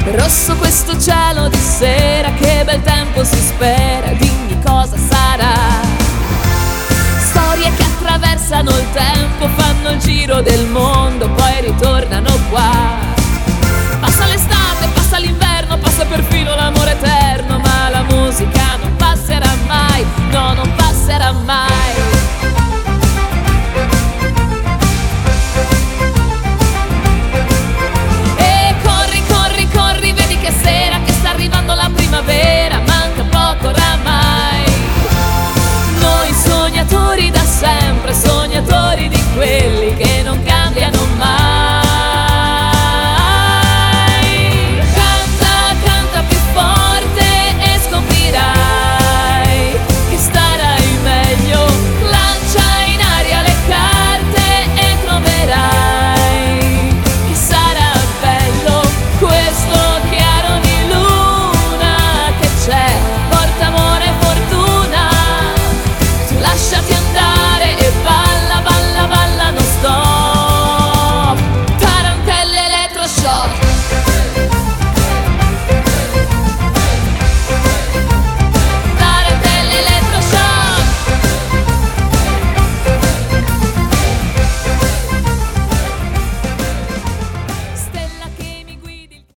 Rosso questo cielo di sera, che bel tempo si spera, dimmi cosa sarà. Storie che attraversano il tempo, fanno il giro del mondo, poi ritornano qua. Passa l'estate, passa l'inverno, passa perfino l'amore eterno, ma la musica non passerà mai, no, non passerà mai.